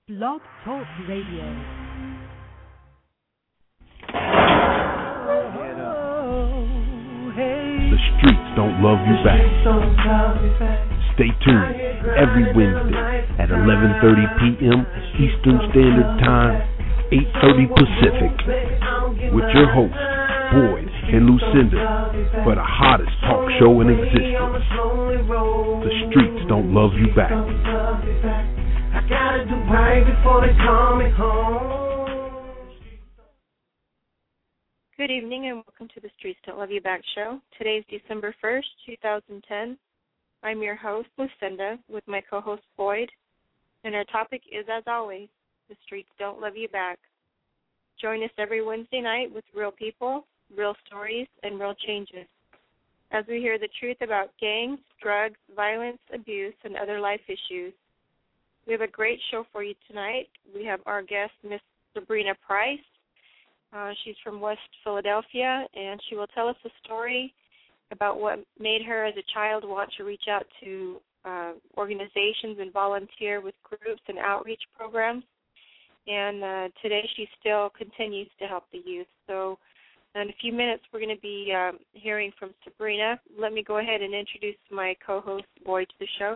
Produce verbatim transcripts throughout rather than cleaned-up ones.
Blog Talk Radio. The streets don't love you back. Stay tuned every Wednesday at eleven thirty p.m. Eastern Standard Time, eight thirty Pacific, with your hosts, Boyd and Lucinda, for the hottest talk show in existence. The streets don't love you back. I gotta do right before they call me home. Good evening and welcome to the Streets Don't Love You Back show. Today is December first, twenty ten. I'm your host, Lucinda, with my co-host, Boyd. And our topic is, as always, the streets don't love you back. Join us every Wednesday night with real people, real stories, and real changes, as we hear the truth about gangs, drugs, violence, abuse, and other life issues. We have a great show for you tonight. We have our guest, Miss Sabrina Price. Uh, she's from West Philadelphia, and she will tell us a story about what made her as a child want to reach out to uh, organizations and volunteer with groups and outreach programs. And uh, today she still continues to help the youth. So in a few minutes we're going to be um, hearing from Sabrina. Let me go ahead and introduce my co-host, Boyd, to the show.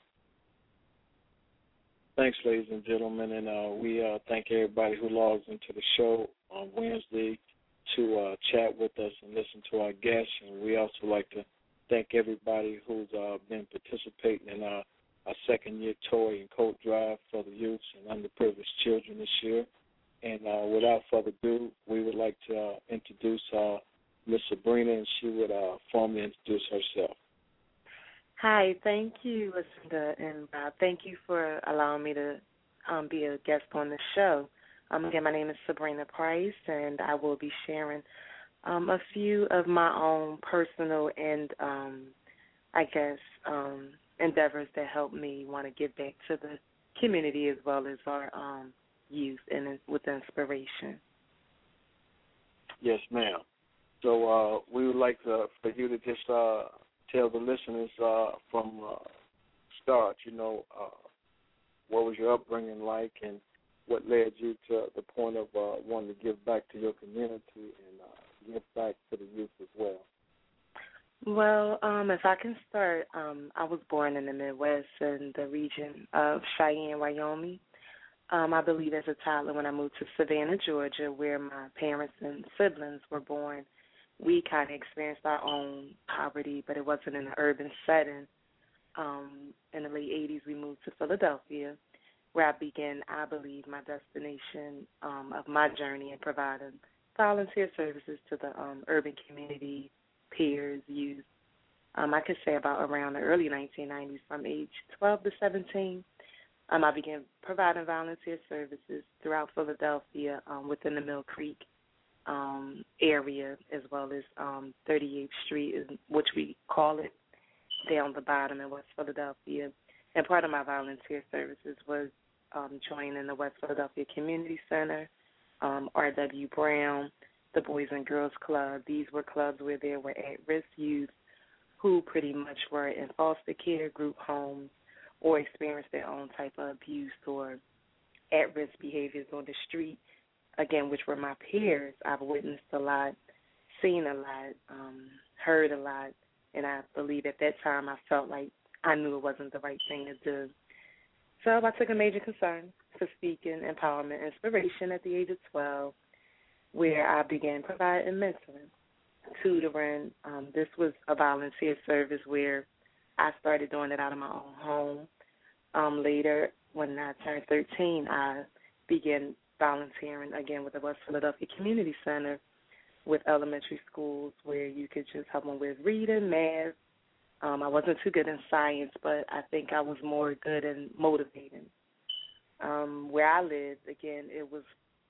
Thanks, ladies and gentlemen, and uh, we uh, thank everybody who logs into the show on Wednesday to uh, chat with us and listen to our guests. And we also like to thank everybody who's uh, been participating in our, our second-year toy and coat drive for the youths and underprivileged children this year. And uh, without further ado, we would like to uh, introduce uh, Miss Sabrina, and she would uh, formally introduce herself. Hi, thank you, Lucinda and Bob. Thank you for allowing me to um, be a guest on the show. Um, again, my name is Sabrina Price, and I will be sharing um, a few of my own personal and, um, I guess, um, endeavors that help me want to give back to the community as well as our um, youth and with inspiration. Yes, ma'am. So uh, we would like to, for you to just uh, tell the listeners uh, from uh, start, you know, uh, what was your upbringing like and what led you to the point of uh, wanting to give back to your community and uh, give back to the youth as well? Well, um, if I can start, um, I was born in the Midwest in the region of Cheyenne, Wyoming. Um, I believe as a toddler when I moved to Savannah, Georgia, where my parents and siblings were born, we kind of experienced our own poverty, but it wasn't in an urban setting. Um, in the late eighties, we moved to Philadelphia, where I began, I believe, my destination um, of my journey in providing volunteer services to the um, urban community, peers, youth. Um, I could say about around the early nineteen nineties, from age twelve to seventeen, um, I began providing volunteer services throughout Philadelphia um, within the Mill Creek um, area, as well as um, thirty-eighth Street, which we call it, down the bottom in West Philadelphia. And part of my volunteer services was um, joining the West Philadelphia Community Center, um, R W Brown, the Boys and Girls Club. These were clubs where there were at-risk youth who pretty much were in foster care, group homes, or experienced their own type of abuse or at-risk behaviors on the street, again, which were my peers. I've witnessed a lot, seen a lot, um, heard a lot, and I believe at that time I felt like I knew it wasn't the right thing to do. So I took a major concern for speaking empowerment inspiration at the age of twelve, where I began providing mentoring, tutoring. Um, this was a volunteer service where I started doing it out of my own home. Um, later, when I turned thirteen, I began volunteering again with the West Philadelphia Community Center with elementary schools where you could just help them with reading, math. Um, I wasn't too good in science, but I think I was more good in motivating. Um, where I lived, again, it was,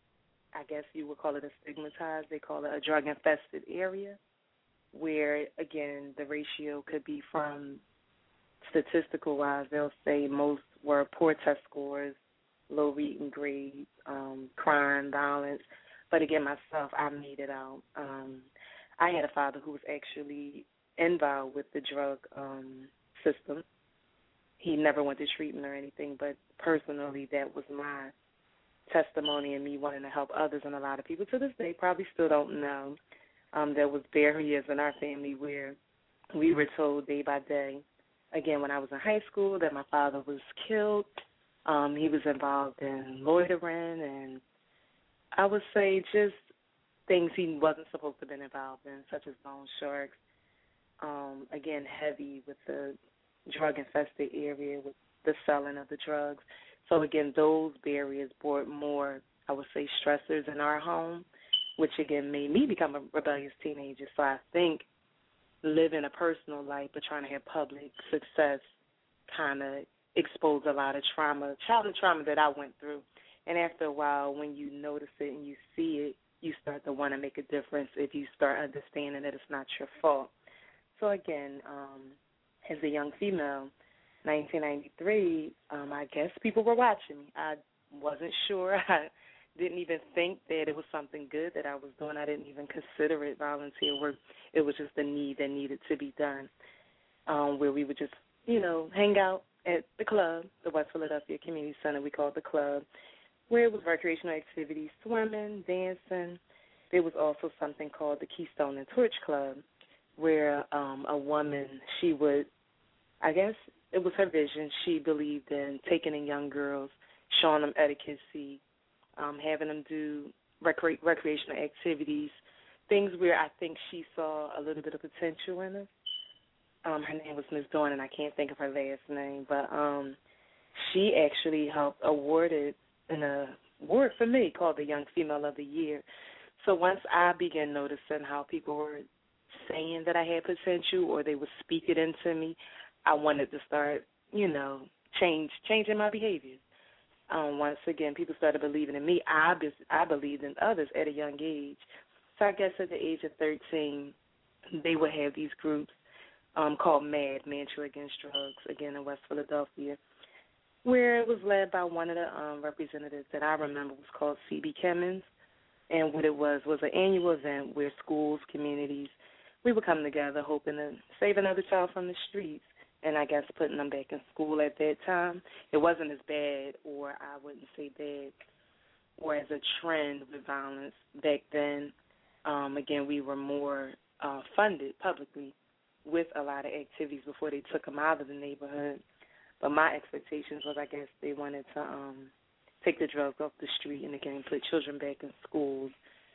I guess you would call it a stigmatized, they call it a drug-infested area, where, again, the ratio could be from statistical-wise, they'll say most were poor test scores, low reading grades, um, crime, violence. But again, myself, I made it out. Um, I had a father who was actually involved with the drug um, system, he never went to treatment or anything, but personally that was my testimony and me wanting to help others, and a lot of people to this day probably still don't know. Um, there was barriers in our family where we were told day by day, again, when I was in high school, that my father was killed. Um, he was involved in loitering and I would say just things he wasn't supposed to have been involved in, such as loan sharks. Um, again, heavy with the drug-infested area, with the selling of the drugs. So, again, those barriers brought more, I would say, stressors in our home, which, again, made me become a rebellious teenager. So I think living a personal life but trying to have public success kind of exposed a lot of trauma, childhood trauma that I went through. And after a while, when you notice it and you see it, you start to want to make a difference if you start understanding that it's not your fault. So, again, um, as a young female, nineteen ninety-three, um, I guess people were watching me. I wasn't sure. I didn't even think that it was something good that I was doing. I didn't even consider it volunteer work. It was just a need that needed to be done, um, where we would just, you know, hang out at the club, the West Philadelphia Community Center, we called the club, where it was recreational activities, swimming, dancing. There was also something called the Keystone and Torch Club, where um, a woman, she would, I guess it was her vision, she believed in taking in young girls, showing them etiquette, um, having them do recre- recreational activities, things where I think she saw a little bit of potential in us. Um, her name was Miz Dawn, and I can't think of her last name, but um, she actually helped awarded an award for me called the Young Female of the Year. So once I began noticing how people were saying that I had potential or they would speak it into me, I wanted to start, you know, change changing my behaviors. Um, once again, people started believing in me. I, I believed in others at a young age. So I guess at the age of thirteen, they would have these groups um, called MAD, Mantra Against Drugs, again in West Philadelphia, where it was led by one of the um, representatives that I remember was called C B Kimmons. And what it was was an annual event where schools, communities, we would come together hoping to save another child from the streets and I guess putting them back in school at that time. It wasn't as bad, or I wouldn't say bad, or as a trend with violence back then. Um, again, we were more uh, funded publicly with a lot of activities before they took them out of the neighborhood. But my expectations was, I guess, they wanted to um, take the drugs off the street and, again, put children back in schools.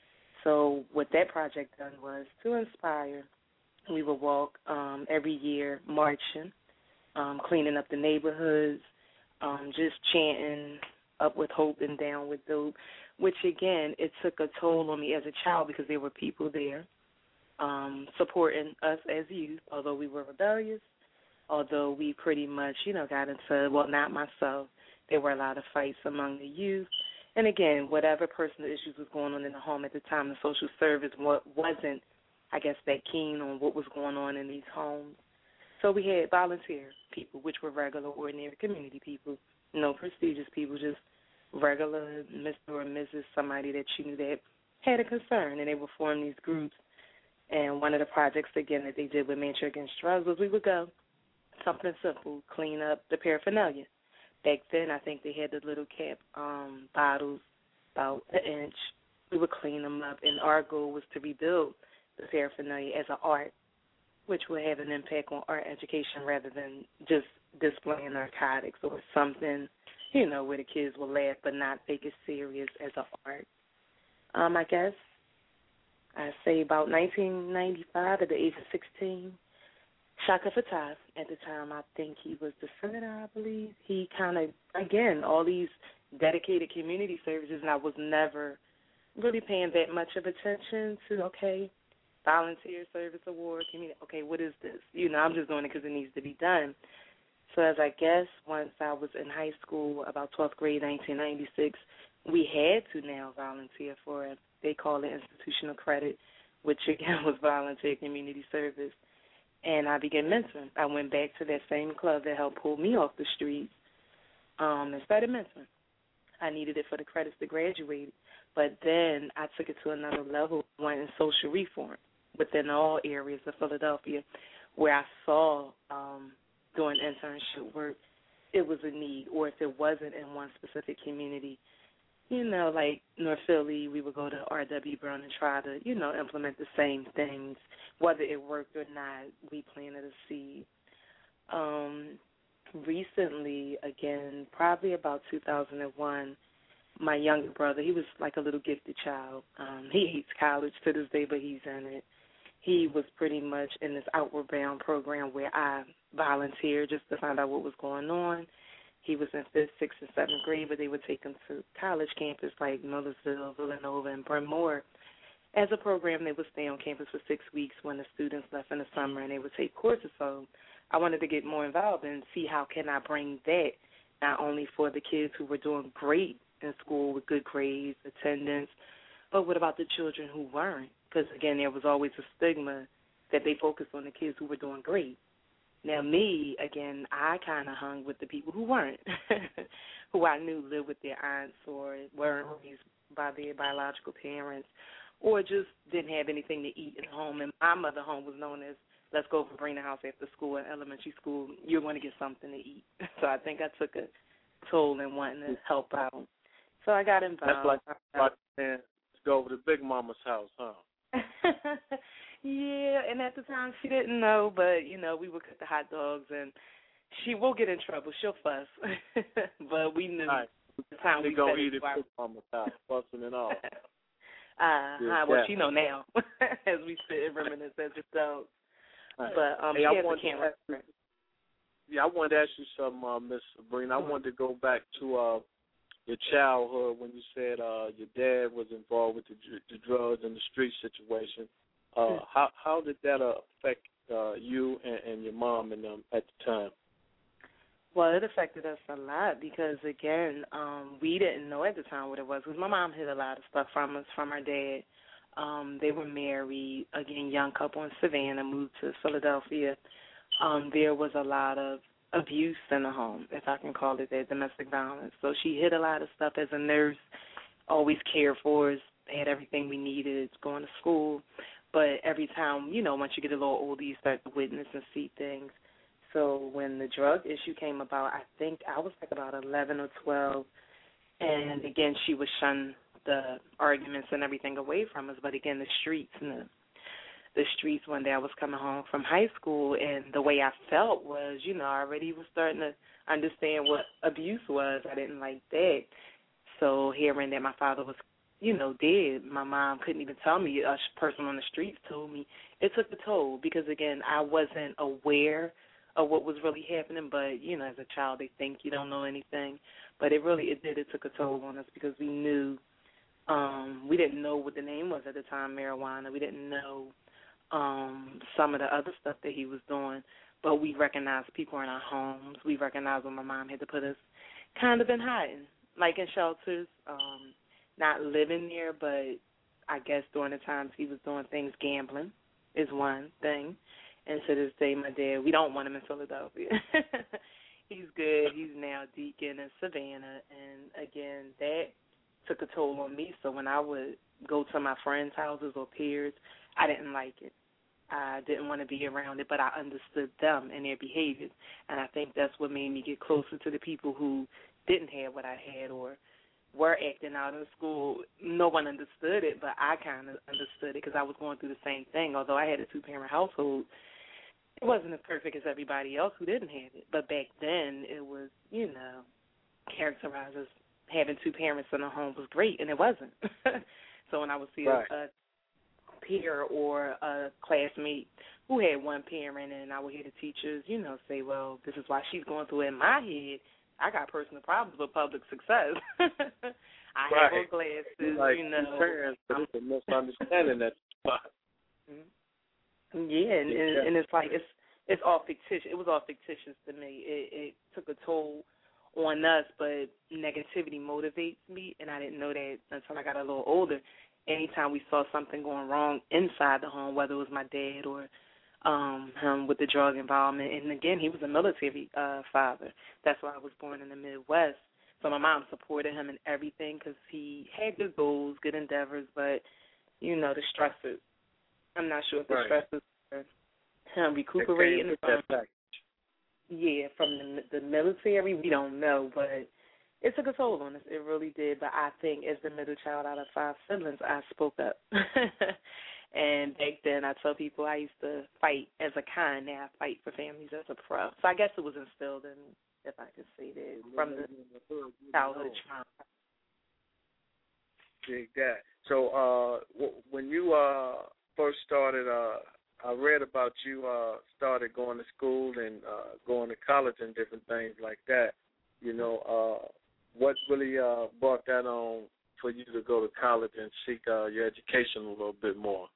So what that project done was to inspire. We would walk um, every year marching, um, cleaning up the neighborhoods, um, just chanting up with hope and down with dope, which, again, it took a toll on me as a child because there were people there um, supporting us as youth, although we were rebellious, although we pretty much, you know, got into, well, not myself, there were a lot of fights among the youth. And, again, whatever personal issues was going on in the home at the time, the social service wasn't, I guess, that keen on what was going on in these homes. So we had volunteer people, which were regular, ordinary community people, no prestigious people, just regular Mister or Missus somebody that you knew that had a concern, and they would form these groups. And one of the projects, again, that they did with Mantra Against Drugs was we would go, something simple, clean up the paraphernalia. Back then, I think they had the little cap um, bottles about an inch. We would clean them up, and our goal was to rebuild the paraphernalia as an art, which would have an impact on art education rather than just displaying narcotics or something, you know, where the kids will laugh but not take it serious as an art. Um, I guess I say about nineteen ninety-five, at the age of sixteen, Shaka Fatah, at the time, I think he was the senator, I believe. He kind of, again, all these dedicated community services, and I was never really paying that much of attention to, okay, volunteer service award, community, okay, what is this? You know, I'm just doing it because it needs to be done. So as I guess once I was in high school, about twelfth grade, nineteen ninety-six, we had to now volunteer for it. They call it institutional credit, which, again, was volunteer community service. And I began mentoring. I went back to that same club that helped pull me off the streets um, and started mentoring. I needed it for the credits to graduate. But then I took it to another level, went in social reform within all areas of Philadelphia, where I saw um, doing internship work it was a need, or if it wasn't in one specific community, you know, like North Philly, we would go to R W. Brown and try to, you know, implement the same things. Whether it worked or not, we planted a seed. Um, recently, again, probably about two thousand one, my younger brother, he was like a little gifted child. Um, he hates college to this day, but he's in it. He was pretty much in this Outward Bound program where I volunteered just to find out what was going on. He was in fifth, sixth, and seventh grade, but they would take him to college campus like Millersville, Villanova, and Bryn Mawr. As a program, they would stay on campus for six weeks when the students left in the summer, and they would take courses. So I wanted to get more involved and see how can I bring that not only for the kids who were doing great in school with good grades, attendance, but what about the children who weren't? Because, again, there was always a stigma that they focused on the kids who were doing great. Now, me, again, I kind of hung with the people who weren't, who I knew lived with their aunts or weren't raised by their biological parents or just didn't have anything to eat at home. And my mother home was known as, let's go for bring the house after school. In elementary school, you're going to get something to eat. So I think I took a toll in wanting to help out. So I got involved. That's like, like man, let's go over to Big Mama's house, huh? Yeah, and at the time she didn't know, but, you know, we would cook the hot dogs, and she will get in trouble. She'll fuss. But we knew right. the time we go eat at Big Mama's house, fussing and all. Uh, yeah, well, she know now, as we sit and reminisce as adults. Right. But um, hey, she I has wanted a camera. To ask you, yeah, I wanted to ask you something, uh, Miss Sabrina. I wanted to go back to uh, your childhood when you said uh, your dad was involved with the, the drugs and the street situation. Uh, mm-hmm. How how did that uh, affect uh, you and, and your mom and them at the time? Well, it affected us a lot because, again, um, we didn't know at the time what it was. Because my mom hid a lot of stuff from us, from her dad. Um, they were married, again, young couple in Savannah, moved to Philadelphia. Um, there was a lot of abuse in the home, if I can call it that, domestic violence. So she hid a lot of stuff as a nurse, always cared for us, had everything we needed, going to school. But every time, you know, once you get a little older, you start to witness and see things. So when the drug issue came about, I think I was like about eleven or twelve. And, again, she would shun the arguments and everything away from us. But, again, the streets and the, the streets one day I was coming home from high school, and the way I felt was, you know, I already was starting to understand what abuse was. I didn't like that. So hearing that my father was, you know, dead, my mom couldn't even tell me. A person on the streets told me. It took a toll because, again, I wasn't aware of what was really happening. But, you know, as a child, they think you don't know anything. But it really, it did. It took a toll on us because we knew, um, we didn't know what the name was at the time, marijuana. We didn't know um, some of the other stuff that he was doing. But we recognized people in our homes. We recognized when my mom had to put us kind of in hiding, like in shelters, um, not living there, but I guess during the times he was doing things, gambling is one thing. And to this day, my dad, we don't want him in Philadelphia. He's good. He's now deacon in Savannah. And, again, that took a toll on me. So when I would go to my friends' houses or peers, I didn't like it. I didn't want to be around it, but I understood them and their behaviors. And I think that's what made me get closer to the people who didn't have what I had or were acting out in school. No one understood it, but I kind of understood it because I was going through the same thing. Although I had a two-parent household, it wasn't as perfect as everybody else who didn't have it. But back then, it was, you know, characterized as having two parents in a home was great, and it wasn't. So when I would see right. a, a peer or a classmate who had one parent, and I would hear the teachers, you know, say, well, this is why she's going through it. In my head, I got personal problems with public success. I right. have on glasses, like you know. Parents, but it's a misunderstanding that spot. Yeah, and, and, and it's like it's it's all fictitious. It was all fictitious to me. It, it took a toll on us, but negativity motivates me, and I didn't know that until I got a little older. Anytime we saw something going wrong inside the home, whether it was my dad or um, him with the drug involvement, and again, he was a military uh, father. That's why I was born in the Midwest. So my mom supported him in everything because he had good goals, good endeavors, but, you know, the stresses. I'm not sure if the right. stresses were him recuperating. That yeah, from the, the military, we don't know, but it took a toll on us. It really did. But I think as the middle child out of five siblings, I spoke up. And back then, I tell people I used to fight as a kind. Now I fight for families as a pro. So I guess it was instilled in, if I could say that, from the childhood trauma. Dig that. So uh, w- when you uh, first started, uh, I read about you uh, started going to school and uh, going to college and different things like that. You know, uh, what really uh, brought that on for you to go to college and seek uh, your education a little bit more?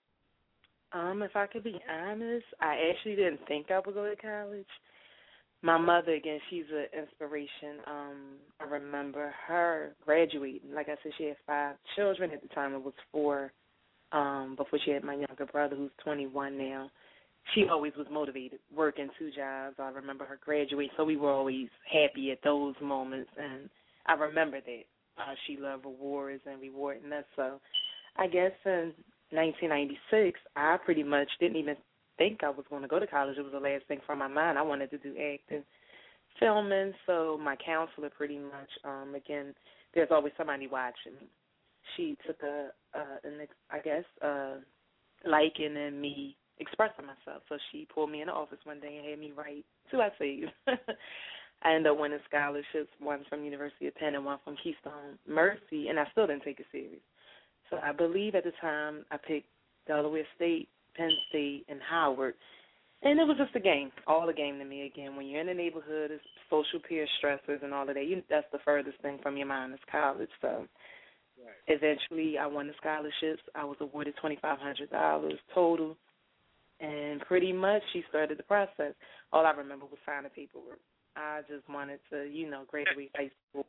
Um, if I could be honest, I actually didn't think I would go to college. My mother, again, she's an inspiration. Um, I remember her graduating. Like I said, she had five children. At the time, it was four um, before she had my younger brother, who's twenty-one now. She always was motivated, working two jobs. I remember her graduating, so we were always happy at those moments. And I remember that. Uh, she loved awards and rewarding us. So I guess in nineteen ninety-six, I pretty much didn't even think I was going to go to college. It was the last thing from my mind. I wanted to do acting, filming. So my counselor pretty much, um, again, there's always somebody watching me. She took a, uh, an, I guess, uh, liking in me expressing myself. So she pulled me in the office one day and had me write two essays. I ended up winning scholarships, one from University of Penn and one from Keystone Mercy, and I still didn't take it serious. So I believe at the time I picked Delaware State, Penn State, and Howard, and it was just a game, all a game to me. Again, when you're in the neighborhood, it's social peer stressors and all of that. You, that's the furthest thing from your mind is college. So right. Eventually I won the scholarships. I was awarded twenty-five hundred dollars total, and pretty much she started the process. All I remember was signing paperwork. I just wanted to, you know, graduate high school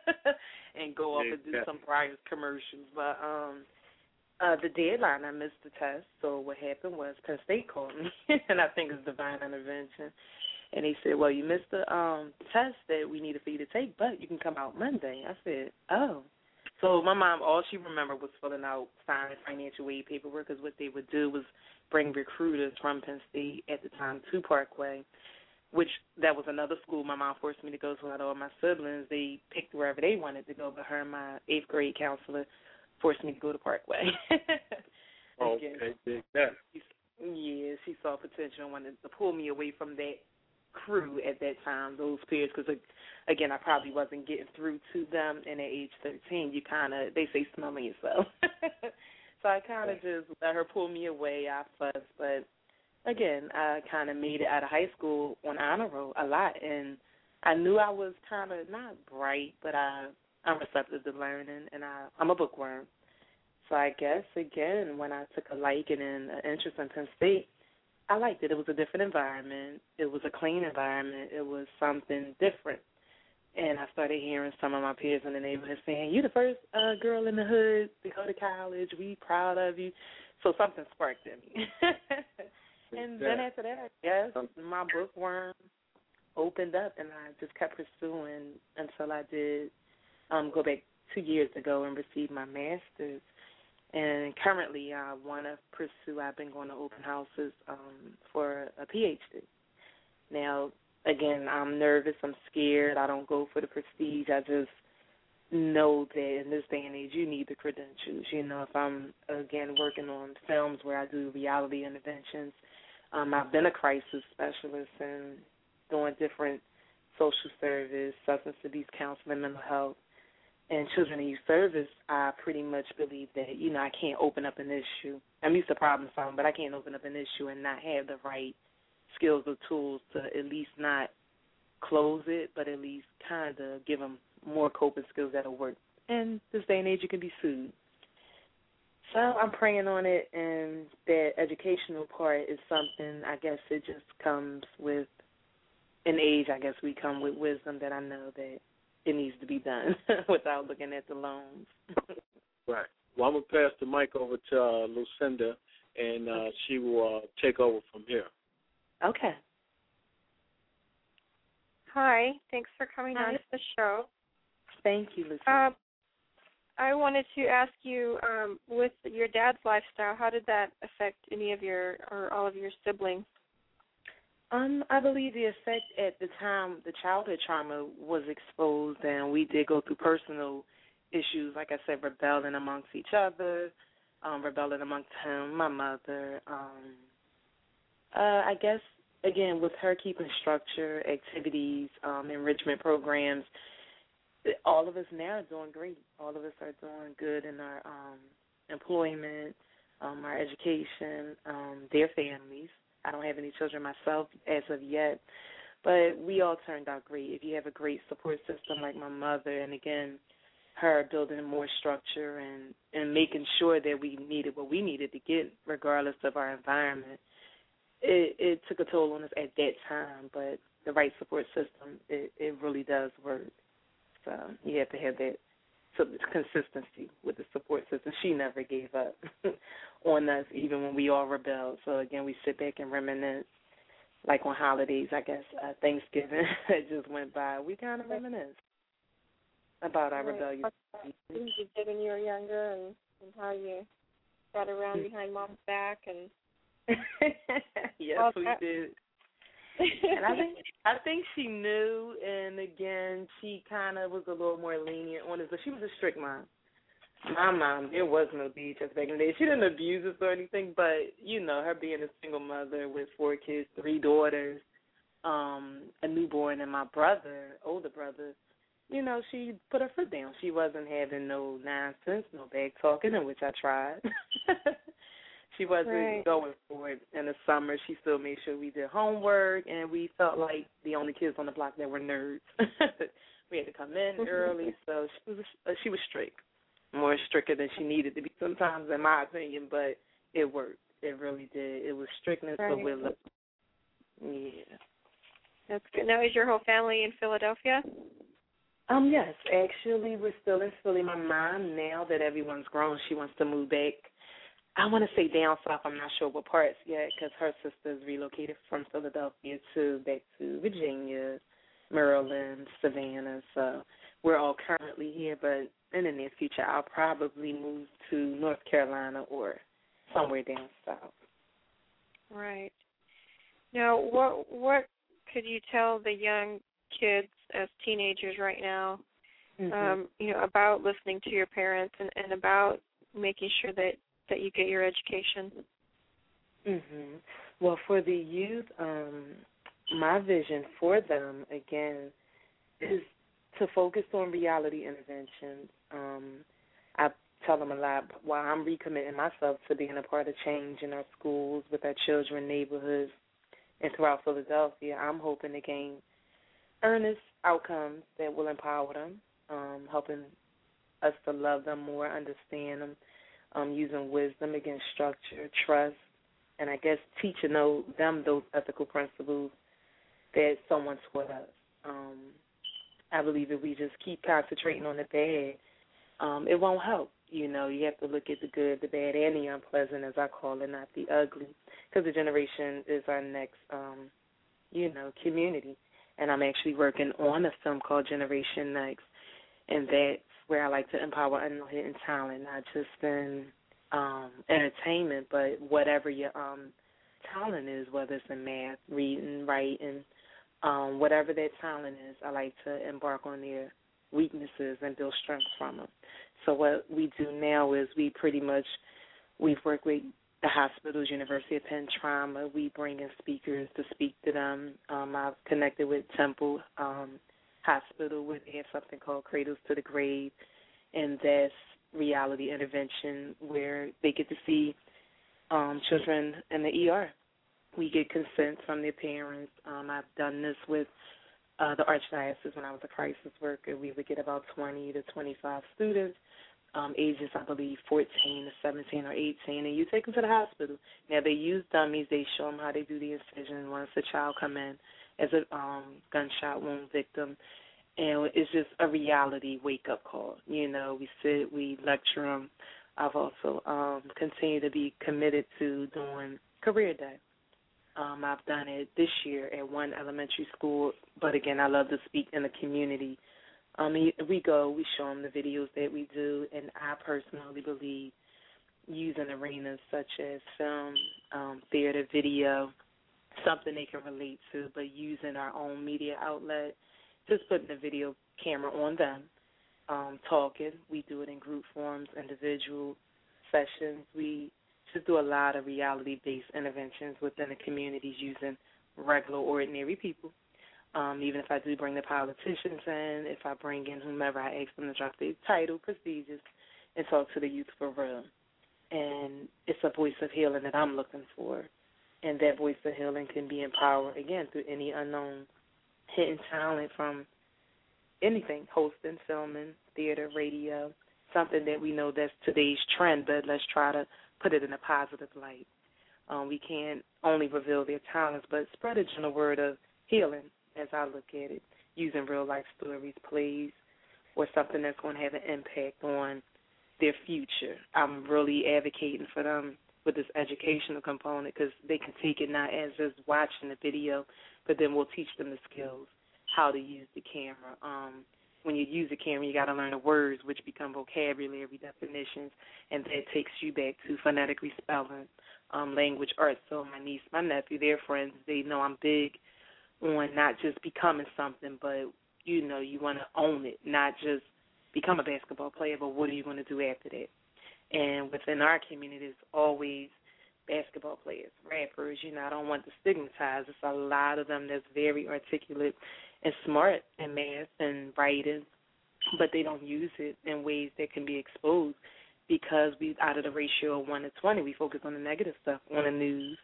and go off and do some prior commercials. But um, uh, the deadline, I missed the test. So what happened was Penn State called me, and I think it's divine intervention. And they said, well, you missed the um, test that we needed for you to take, but you can come out Monday. I said, oh. So my mom, all she remembered was filling out signing financial aid paperwork, because what they would do was bring recruiters from Penn State at the time to Parkway, which that was another school my mom forced me to go to. Out of all my siblings, they picked wherever they wanted to go, but her and my eighth grade counselor forced me to go to Parkway. Oh, okay, big that. Yeah, she saw potential and wanted to pull me away from that crew at that time, those peers, because, again, I probably wasn't getting through to them, and at age thirteen, you kind of, they say, smelling yourself. So I kind of just let her pull me away. I fussed, but again, I kind of made it out of high school on honor roll a lot, and I knew I was kind of not bright, but I, I'm receptive to learning, and I, I'm a bookworm. So I guess, again, when I took a liking and an interest in Penn State, I liked it. It was a different environment. It was a clean environment. It was something different. And I started hearing some of my peers in the neighborhood saying, you're the first uh, girl in the hood to go to college. We proud of you. So something sparked in me. And then after that, yes, my bookworm opened up, and I just kept pursuing until I did um, go back two years ago and receive my master's. And currently I want to pursue, I've been going to open houses um, for a P H D. Now, again, I'm nervous, I'm scared, I don't go for the prestige. I just know that in this day and age you need the credentials. You know, if I'm, again, working on films where I do reality interventions, Um, I've been a crisis specialist and doing different social service, substance abuse counseling, mental health, and children and youth service. I pretty much believe that, you know, I can't open up an issue. I'm used to problem solving, but I can't open up an issue and not have the right skills or tools to at least not close it, but at least kind of give them more coping skills that'll work. And this day and age, you can be sued. So I'm praying on it, and that educational part is something, I guess it just comes with an age. I guess we come with wisdom that I know that it needs to be done without looking at the loans. Right. Well, I'm going to pass the mic over to uh, Lucinda, and uh, she will uh, take over from here. Okay. Hi. Thanks for coming Hi. on to the show. Thank you, Lucinda. Um, I wanted to ask you, um, with your dad's lifestyle, how did that affect any of your or all of your siblings? Um, I believe the effect at the time, the childhood trauma was exposed, and we did go through personal issues, like I said, rebelling amongst each other, um, rebelling amongst him, my mother. Um, uh, I guess, again, with her keeping structure, activities, um, enrichment programs, all of us now are doing great. All of us are doing good in our um, employment, um, our education, um, their families. I don't have any children myself as of yet, but we all turned out great. If you have a great support system like my mother, and again, her building more structure and, and making sure that we needed what we needed to get regardless of our environment, it, it took a toll on us at that time, but the right support system, it, it really does work. So you have to have that so consistency with the support system. She never gave up on us, even when we all rebelled. So, again, we sit back and reminisce, like on holidays, I guess, uh, Thanksgiving that just went by. We kind of reminisce about our right. rebellion. Things you did when you were younger and, and how you got around behind Mom's back. and Yes, well, we that, did. And I think I think she knew, and again, she kind of was a little more lenient on it, but she was a strict mom. My mom, there was no D H S back in the day. She didn't abuse us or anything, but, you know, her being a single mother with four kids, three daughters, um, a newborn, and my brother, older brother, you know, she put her foot down. She wasn't having no nonsense, no bag talking, in which I tried. She wasn't right. going for it. In the summer, she still made sure we did homework, and we felt like the only kids on the block that were nerds. We had to come in early, so she was uh, she was strict, more stricter than she needed to be sometimes, in my opinion, but it worked. It really did. It was strictness, right. but with love. Yeah. That's good. Now, is your whole family in Philadelphia? Um, yes, actually, we're still in Philly. My mom, now that everyone's grown, she wants to move back. I want to say down south. I'm not sure what parts yet because her sister's relocated from Philadelphia to back to Virginia, Maryland, Savannah. So we're all currently here, but in the near future, I'll probably move to North Carolina or somewhere down south. Right. Now, what what could you tell the young kids as teenagers right now, mm-hmm. um, you know, about listening to your parents and, and about making sure that that you get your education? Mhm. Well, for the youth, um, my vision for them, again, is to focus on reality interventions. Um, I tell them a lot while I'm recommitting myself to being a part of change in our schools, with our children, neighborhoods, and throughout Philadelphia. I'm hoping to gain earnest outcomes that will empower them, um, helping us to love them more, understand them, Um, using wisdom against structure, trust, and I guess teaching those, them those ethical principles that someone taught us. Um, I believe if we just keep concentrating on the bad, um, it won't help. You know, you have to look at the good, the bad, and the unpleasant, as I call it, not the ugly, because the generation is our next, um, you know, community. And I'm actually working on a film called Generation Next, and that's where I like to empower unhidden talent, not just in um, entertainment, but whatever your um, talent is, whether it's in math, reading, writing, um, whatever that talent is, I like to embark on their weaknesses and build strength from them. So what we do now is we pretty much, we've worked with the hospitals, University of Penn Trauma. We bring in speakers to speak to them. Um, I've connected with Temple um, Hospital, where they have something called Cradles to the Grave, and that's reality intervention where they get to see um, children in the E R. We get consent from their parents. Um, I've done this with uh, the Archdiocese when I was a crisis worker. We would get about twenty to twenty-five students, um, ages, I believe, fourteen to seventeen or eighteen, and you take them to the hospital. Now, they use dummies. They show them how they do the incision once the child come in as a um, gunshot wound victim. And it's just a reality wake-up call. You know, we sit, we lecture them. I've also um, continued to be committed to doing Career Day. Um, I've done it this year at one elementary school, but, again, I love to speak in the community. Um, we go, we show them the videos that we do, and I personally believe using arenas such as film, um, theater, video, something they can relate to, but using our own media outlet, just putting the video camera on them, um, talking. We do it in group forms, individual sessions. We just do a lot of reality-based interventions within the communities using regular, ordinary people. Um, even if I do bring the politicians in, if I bring in whomever, I ask them to drop their title, prestigious, and talk to the youth for real. And it's a voice of healing that I'm looking for. And that voice of healing can be empowered, again, through any unknown hidden talent from anything, hosting, filming, theater, radio, something that we know that's today's trend, but let's try to put it in a positive light. Um, we can't only reveal their talents, but spread a gentle word of healing, as I look at it, using real-life stories, plays, or something that's going to have an impact on their future. I'm really advocating for them with this educational component because they can take it not as just watching the video, but then we'll teach them the skills, how to use the camera. Um, when you use the camera, you got to learn the words, which become vocabulary definitions, and that takes you back to phonetic respelling, um, language arts. So my niece, my nephew, their friends, they know I'm big on not just becoming something, but, you know, you want to own it, not just become a basketball player, but what are you going to do after that? And within our community, it's always basketball players, rappers. You know, I don't want to stigmatize. There's a lot of them that's very articulate and smart in math and writing, but they don't use it in ways that can be exposed because we, out of the ratio of one to twenty, we focus on the negative stuff on the news.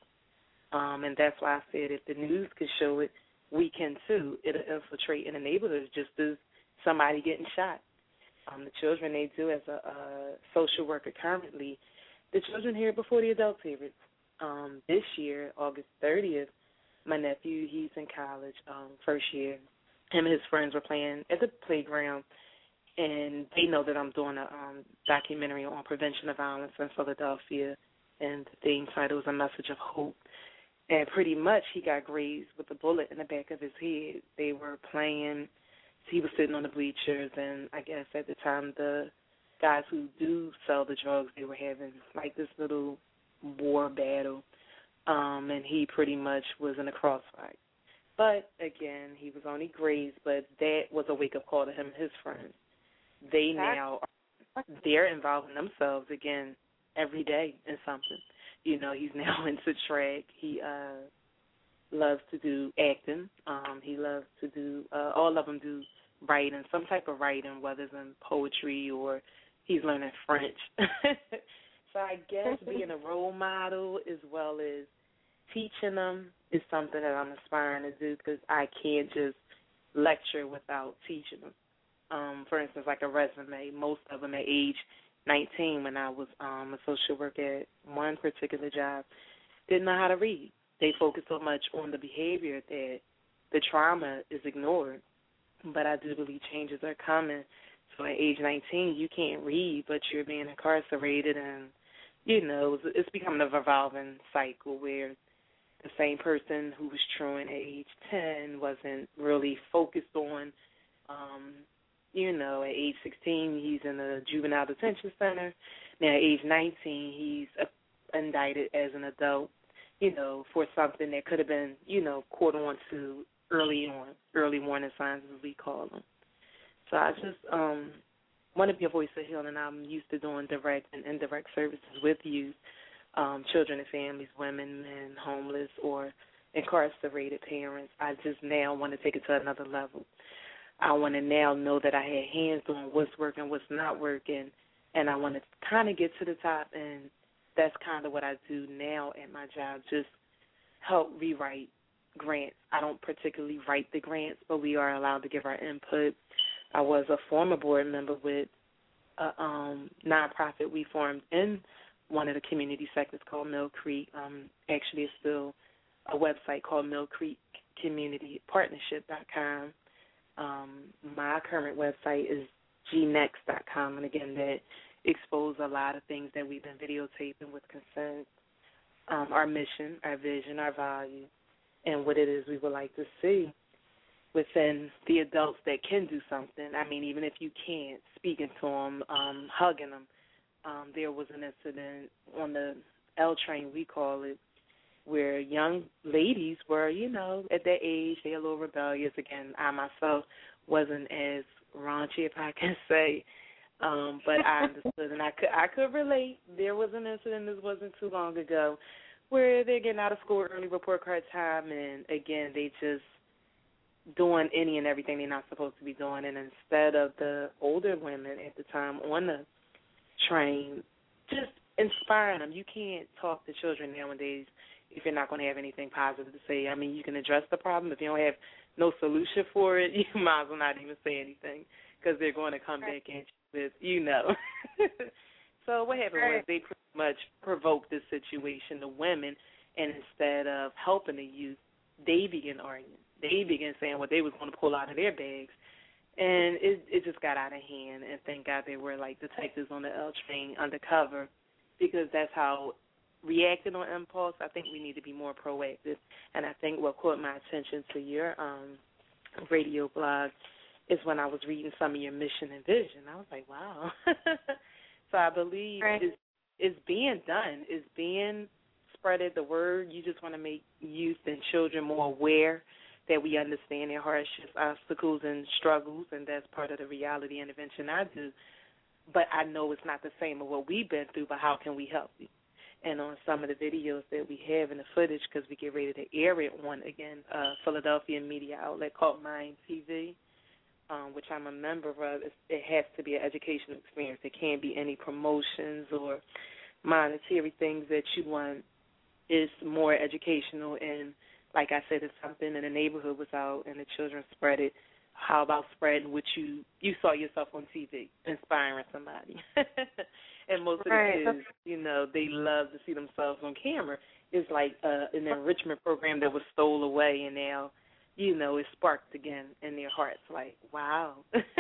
Um, and that's why I said if the news could show it, we can too. It'll infiltrate in the neighborhoods just as somebody getting shot. Um, the children, they do as a, a social worker currently, the children hear it before the adults hear it. Um, this year, August thirtieth, my nephew, he's in college, um, first year. Him and his friends were playing at the playground, and they know that I'm doing a um, documentary on prevention of violence in Philadelphia, and the theme title is A Message of Hope. And pretty much he got grazed with a bullet in the back of his head. They were playing. He was sitting on the bleachers, and I guess at the time the guys who do sell the drugs, they were having like this little war battle, um, and he pretty much was in a crossfight. But, again, he was only grazed, but that was a wake-up call to him and his friends. They now, they're involving themselves, again, every day in something. You know, he's now into track. He uh, loves to do acting. Um, he loves to do, uh, all of them do writing, some type of writing, whether it's in poetry or he's learning French. So I guess being a role model as well as teaching them is something that I'm aspiring to do because I can't just lecture without teaching them. Um, for instance, like a resume, most of them at age nineteen when I was um, a social worker at one particular job didn't know how to read. They focus so much on the behavior that the trauma is ignored. But I do believe changes are coming. So at age nineteen, you can't read, but you're being incarcerated, and, you know, it's becoming a revolving cycle where the same person who was truant at age ten wasn't really focused on, um, you know, at age sixteen, he's in a juvenile detention center. Now at age nineteen, he's indicted as an adult, you know, for something that could have been, you know, caught on to early on, early warning signs as we call them. So I just um, want to be a voice of healing. I'm used to doing direct and indirect services with youth, um, children and families, women, men, homeless, or incarcerated parents. I just now want to take it to another level. I want to now know that I had hands on what's working, what's not working, and I want to kind of get to the top, and that's kind of what I do now at my job, just help rewrite grants. I don't particularly write the grants, but we are allowed to give our input. I was a former board member with a um, nonprofit we formed in one of the community sectors called Mill Creek. Um, actually, it's still a website called Mill Creek Community Partnership dot com. Um, my current website is g next dot com, and again, that exposed a lot of things that we've been videotaping with consent, um, our mission, our vision, our value, and what it is we would like to see within the adults that can do something. I mean, even if you can't, speaking to them, um, hugging them. Um, there was an incident on the L train, we call it, where young ladies were, you know, at that age, they're a little rebellious. Again, I myself wasn't as raunchy, if I can say, um, but I understood and I could I could relate. There was an incident, this wasn't too long ago, where they're getting out of school early, report card time, and again, they just doing any and everything they're not supposed to be doing. And instead of the older women at the time on the train just inspiring them, you can't talk to children nowadays if you're not going to have anything positive to say. I mean, you can address the problem. If you don't have no solution for it, you might as well not even say anything because they're going to come back at you with, you know. So what happened right. was they pretty much provoked this situation, the women, and instead of helping the youth, they began arguing. They began saying what they was going to pull out of their bags. And it it just got out of hand, and thank God they were like detectives on the L train undercover, because that's how reacting on impulse, I think we need to be more proactive. And I think what caught my attention to your um, radio blog is when I was reading some of your mission and vision. I was like, wow. So I believe right. it's, it's being done. It's being spreaded, the word. You just want to make youth and children more aware that we understand their hardships, obstacles, and struggles, and that's part of the reality intervention I do. But I know it's not the same of what we've been through, but how can we help you? And on some of the videos that we have in the footage, because we get ready to air it on, again, uh, Philadelphia media outlet called Mind T V, um, which I'm a member of, it has to be an educational experience. It can't be any promotions or monetary things that you want. It's more educational, and like I said, it's something in the neighborhood was out and the children spread it. How about spreading what you, you saw yourself on T V, inspiring somebody? And most of the right. kids, you know, they love to see themselves on camera. It's like uh, an enrichment program that was stole away, and now, you know, it's sparked again in their hearts. Like, wow.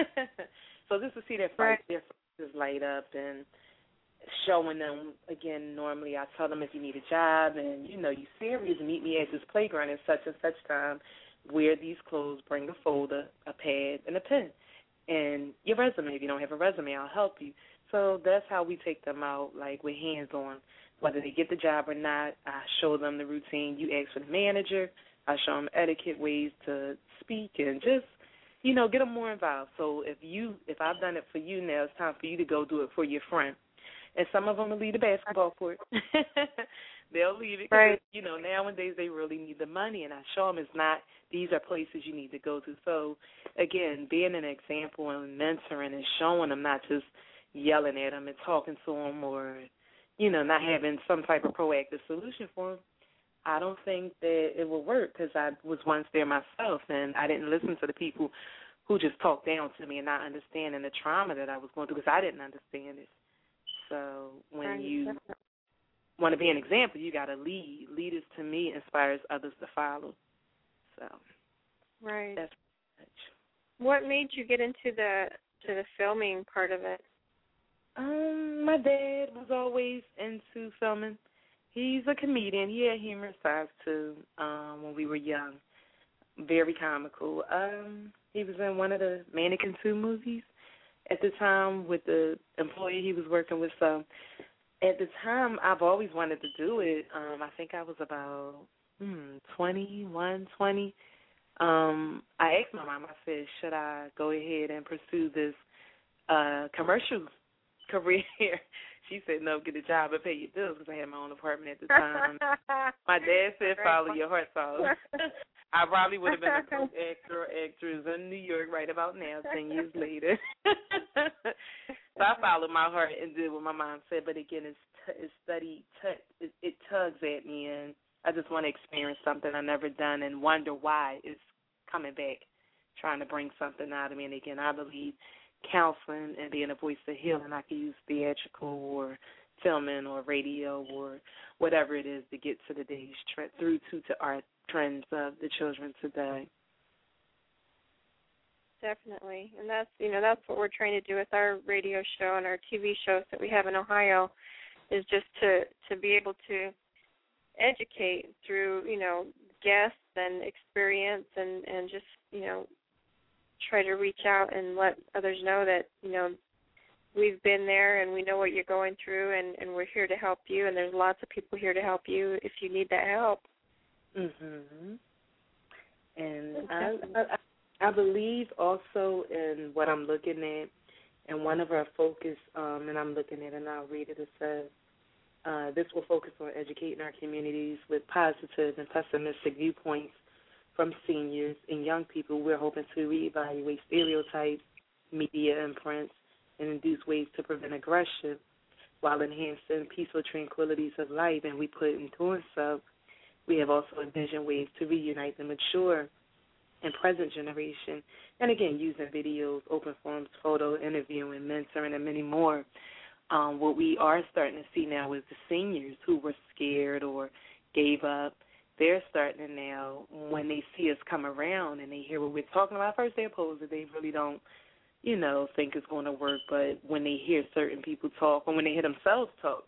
So just to see their right. faces light up and showing them, again, normally I tell them if you need a job and, you know, you serious, meet me at this playground at such and such time, wear these clothes, bring a folder, a pad, and a pen, and your resume. If you don't have a resume, I'll help you. So that's how we take them out, like with hands-on. Whether they get the job or not, I show them the routine. You ask for the manager. I show them etiquette, ways to speak, and just, you know, get them more involved. So if you, if I've done it for you now, it's time for you to go do it for your friend. And some of them will leave the basketball court. They'll leave it because, right. you know, nowadays they really need the money. And I show them it's not, these are places you need to go to. So, again, being an example and mentoring and showing them, not just yelling at them and talking to them or, you know, not having some type of proactive solution for them, I don't think that it will work because I was once there myself and I didn't listen to the people who just talked down to me and not understanding the trauma that I was going through because I didn't understand it. So when you want to be an example, you got to lead. Leaders, to me, inspires others to follow. So right. That's much. What made you get into the to the filming part of it? Um, my dad was always into filming. He's a comedian. He had humorous sides too. Um, when we were young, very comical. Um, he was in one of the Mannequin two movies at the time with the employee he was working with. So at the time, I've always wanted to do it. Um, I think I was about hmm, twenty-one, twenty. Um, I asked my mom, I said, should I go ahead and pursue this uh, commercial career? She said, no, get a job and pay your bills because I had my own apartment at the time. My dad said, follow your heart song. I probably would have been a coke actor or actress in New York right about now, ten years later. So I followed my heart and did what my mom said. But again, it's, t- it's study, t- it, it tugs at me, and I just want to experience something I've never done and wonder why it's coming back, trying to bring something out of me. And again, I believe counseling and being a voice of healing, I can use theatrical or filming or radio or whatever it is to get to the day's trend, through to, to art trends of the children today. Definitely. And that's, you know, that's what we're trying to do with our radio show and our T V shows that we have in Ohio, is just to, to be able to educate through, you know, guests and experience and, and just, you know, try to reach out and let others know that, you know, we've been there and we know what you're going through, and, and we're here to help you, and there's lots of people here to help you if you need that help. Mhm. And I, I I believe also in what I'm looking at, and one of our focus, um, and I'm looking at, and I'll read it. It says, uh, this will focus on educating our communities with positive and pessimistic viewpoints from seniors and young people. We're hoping to reevaluate stereotypes, media imprints, and induce ways to prevent aggression while enhancing peaceful tranquilities of life. And we put in doing so, we have also envisioned ways to reunite the mature and present generation. And again, using videos, open forums, photo, interviewing, mentoring, and many more. Um, what we are starting to see now is the seniors who were scared or gave up. They're starting to now, when they see us come around and they hear what we're talking about, first they oppose it. They really don't, you know, think it's going to work. But when they hear certain people talk, or when they hear themselves talk,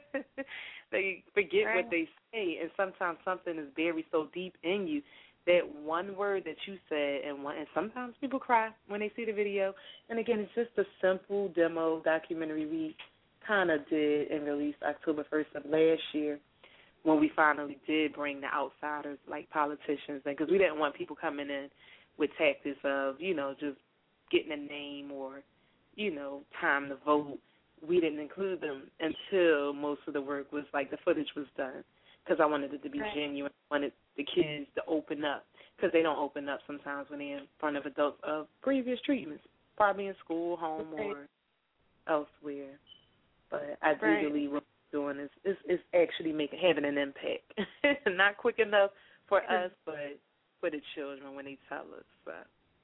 they forget right. what they say. And sometimes something is buried so deep in you that one word that you said, and one, and sometimes people cry when they see the video. And again, it's just a simple demo documentary we kind of did and released October first of last year, when we finally did bring the outsiders, like politicians, because we didn't want people coming in with tactics of, you know, just getting a name or, you know, time to vote. We didn't include them until most of the work was, like, the footage was done, because I wanted it to be right. genuine. I wanted the kids to open up, because they don't open up sometimes when they're in front of adults of previous treatments, probably in school, home, right. or elsewhere. But I do right. believe what doing is, is, is actually making having an impact. Not quick enough for us, but for the children when they tell us. So.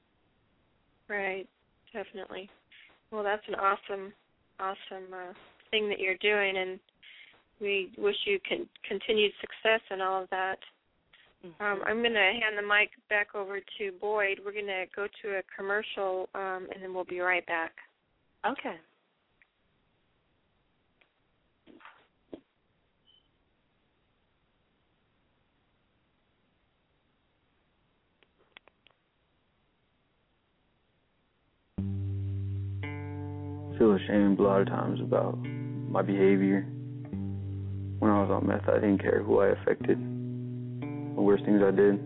Right, definitely. Well, that's an awesome, awesome uh, thing that you're doing, and we wish you con- continued success in all of that. Mm-hmm. Um, I'm going to hand the mic back over to Boyd. We're going to go to a commercial, um, and then we'll be right back. Okay. I feel ashamed a lot of times about my behavior. When I was on meth, I didn't care who I affected. The worst things I did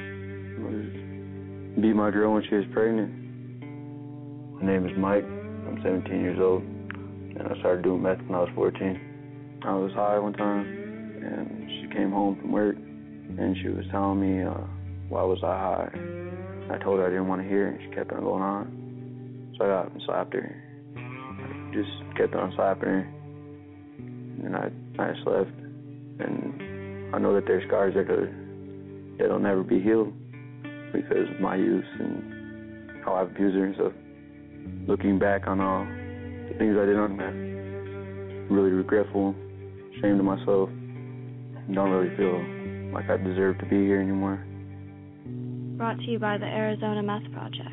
was beat my girl when she was pregnant. My name is Mike. I'm seventeen years old, and I started doing meth when I was fourteen. I was high one time, and she came home from work, and she was telling me uh, why was I high. I told her I didn't want to hear it, and she kept on going on. So I got up and slapped her. Just kept on slapping her, and I, I just left. And I know that there's scars that could, that'll never be healed because of my use and how I've abused her and stuff. Looking back on all the things I did on meth, really regretful, ashamed of myself, don't really feel like I deserve to be here anymore. Brought to you by the Arizona Meth Project.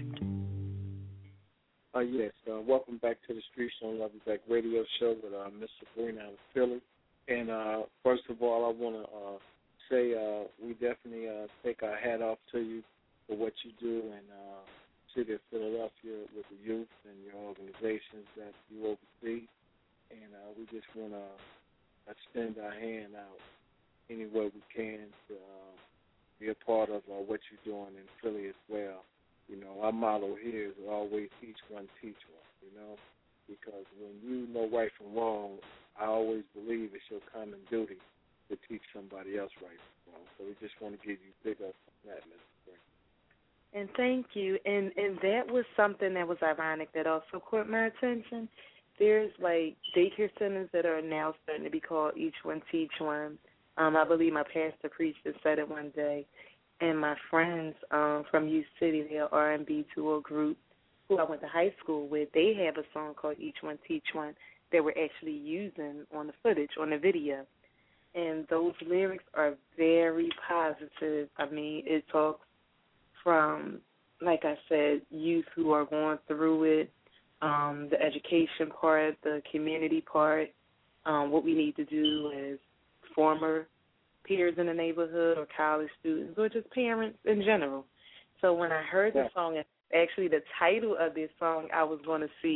Uh, yes, uh, welcome back to the Streets on Love You Back radio show with uh, Miss Sabrina out of Philly. And uh, first of all, I want to uh, say uh, we definitely uh, take our hat off to you for what you do in uh, the city of Philadelphia with the youth and your organizations that you oversee. And uh, we just want to extend our hand out any way we can to uh, be a part of uh, what you're doing in Philly as well. You know, our motto here is always each one teach one, you know, because when you know right from wrong, I always believe it's your common duty to teach somebody else right from wrong. So we just want to give you big up on that, Mister Spring. And thank you. And and that was something that was ironic that also caught my attention. There's, like, daycare centers that are now starting to be called Each One Teach One. Um, I believe my pastor preached and said it one day. And my friends um, from U City, they're R and B duo group who I went to high school with, they have a song called Each One Teach One that we're actually using on the footage, on the video. And those lyrics are very positive. I mean, it talks from, like I said, youth who are going through it, um, the education part, the community part, um, what we need to do as former peers in the neighborhood or college students or just parents in general. So when I heard the song, actually the title of this song, I was going to see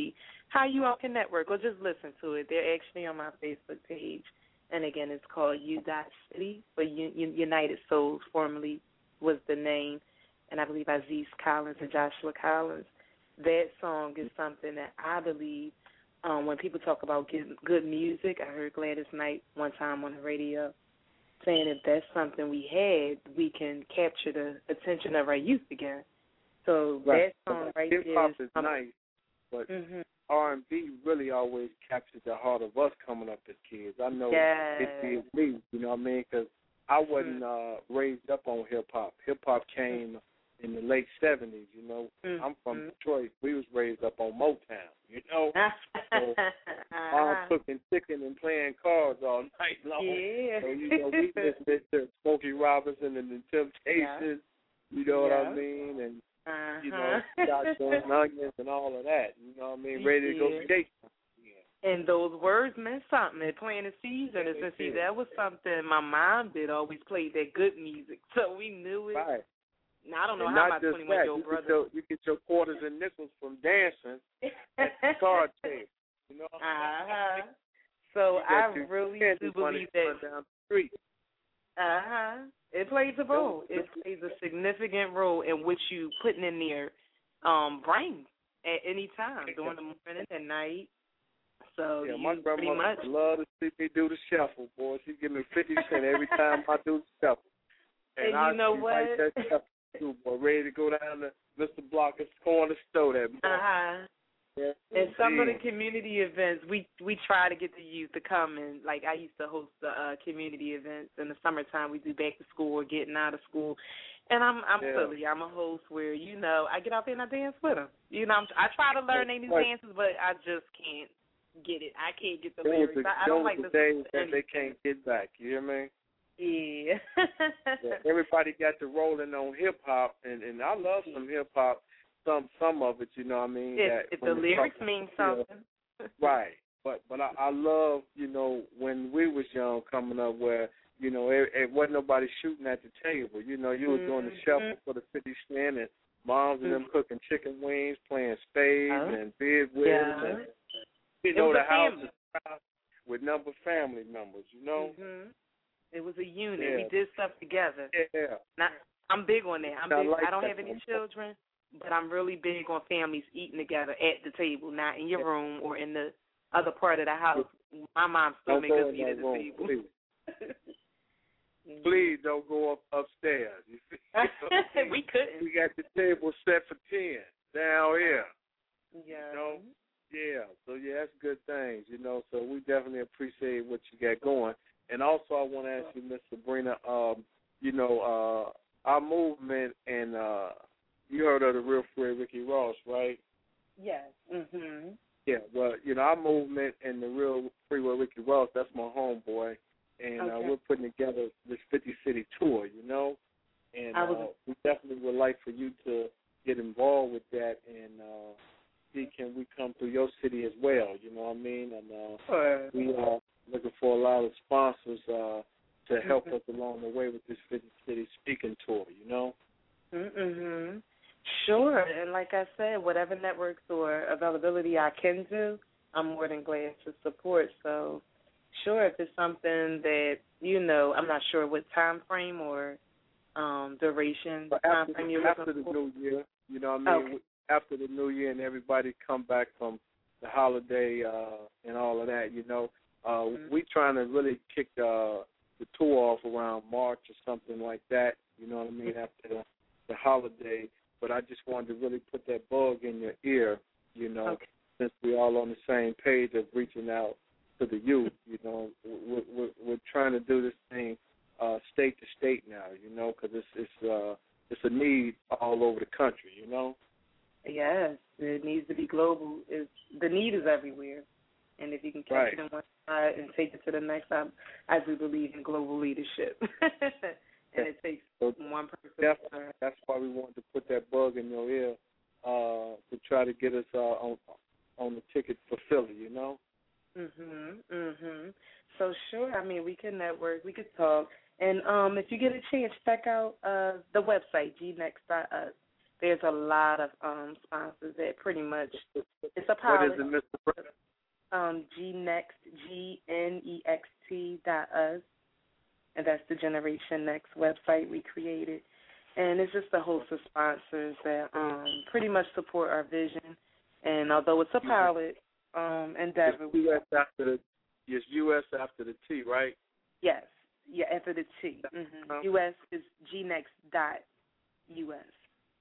how you all can network or just listen to it. They're actually on my Facebook page. And, again, it's called U Dot City, but U- U- United Souls formerly was the name. And I believe Aziz Collins and Joshua Collins. That song is something that I believe um, when people talk about good, good music, I heard Gladys Knight one time on the radio saying if that's something we had, we can capture the attention of our youth again. So right. that song right Hip hop there is um, nice, but mm-hmm. R and B really always captured the heart of us coming up as kids. I know yes. it did me, you know what I mean? Because I wasn't uh, raised up on hip hop. Hip hop came in the late seventies, you know. Mm-hmm. I'm from Detroit. We was raised up on Motown, you know. So I'm cooking chicken and playing cards all night long. Yeah. So, you know, we listened to Smokey Robinson and the Temptations, yeah. you know yeah. what I mean? And Uh-huh. you know, shotgun and onions and all of that. You know what I mean? Ready to go yeah. skate. Yeah. And those words meant something. They're playing the season. Yeah, and see, that was something my mom did, always played that good music. So we knew it. Right. Now, I don't know and how not my just twenty-one-year-old that. brother. You get, your, you get your quarters and nickels from dancing at the card table. You know? Uh-huh. So I really do believe that. Down the street. Uh-huh. It plays a role. It plays a significant role in what you putting in their um, brain at any time, during the morning and night. So yeah, you my pretty grandmother much love to see me do the shuffle, boy. She give me fifty cents every time I do the shuffle. And, and I you know be what? Right that shuffle too, boy, ready to go down to Mister Blocker's corner store that morning. Uh-huh. Yeah. And some of the community events, we we try to get the youth to come and, like, I used to host the uh, community events in the summertime. We do back to school or getting out of school. And I'm I'm yeah. silly. I'm a host where, you know, I get out there and I dance with them. You know, I'm, I try to learn any dances, but I just can't get it. I can't get the those lyrics. The, I, I don't like the listening days to that any. they can't get back. You hear me? Yeah. yeah. Everybody got to rolling on hip hop, and, and I love some hip hop. Some some of it, you know what I mean. If, that if the lyrics mean something. Right. But but I, I love, you know, when we was young coming up where, you know, it, it wasn't nobody shooting at the table. You know, you was doing the shuffle for the fifty cent, and moms and them cooking chicken wings, playing spades huh? and bid whist, yeah. and you it know the house family. is with number family members. You know. Mm-hmm. It was a unit. Yeah. We did stuff together. Yeah. Now, I'm big on that. I'm I big. like I don't that have any one. children, but I'm really big on families eating together at the table, not in your yeah. room or in the other part of the house. My mom still don't makes us in eat that at the room, table. Please. Please don't go up upstairs. You see? we couldn't. We got the table set for ten down here. Yeah. You know? Yeah. So yeah, that's good things. You know. So we definitely appreciate what you got going. And also, I want to ask you, Miss Sabrina. Um, you know, uh, our movement, and uh, you heard of the Real Free Ricky Ross, right? Yes. Mhm. Yeah. Well, you know, our movement and the Real Free Ricky Ross. That's my homeboy. And okay. uh, we're putting together this fifty city tour, you know, and I was, uh, we definitely would like for you to get involved with that and uh, see can we come through your city as well, you know what I mean? And uh, sure. we are looking for a lot of sponsors uh, to help mm-hmm. us along the way with this fifty city speaking tour, you know? Mm-hmm. Sure, and like I said, whatever networks or availability I can do, I'm more than glad to support, so... Sure, if it's something that, you know, I'm not sure what time frame or um, duration but time after, frame you're after looking the for. new year, you know what I mean? Okay. After the new year and everybody come back from the holiday uh, and all of that, you know, uh, mm-hmm. we trying to really kick uh, the tour off around March or something like that, you know what I mean, after the, the holiday. But I just wanted to really put that bug in your ear, you know, okay. since we're all on the same page of reaching out to the youth, you know, we're, we're, we're trying to do this thing uh, state to state now, you know, because it's it's uh, it's a need all over the country, you know. Yes, it needs to be global. It's, the need is everywhere, and if you can catch right. it in one side and take it to the next, I, I do believe in global leadership, and it takes so one person. That's, that's why we wanted to put that bug in your ear uh, to try to get us uh, on on the ticket for Philly, you know. Mhm, mhm. So sure, I mean we can network, we could talk, and um, if you get a chance, check out uh, the website g next dot us. there's a lot of um, sponsors that pretty much, it's a pilot. What is it, Mister Brown? Um, G Next, G N E X T dot us, and that's the Generation Next website we created. And it's just a host of sponsors that um, pretty much support our vision. And although it's a pilot um, endeavor, it's U S after the it's U S after the T, right? Yes, yeah, after the T. Mm-hmm. Um, U S is G Next dot U S.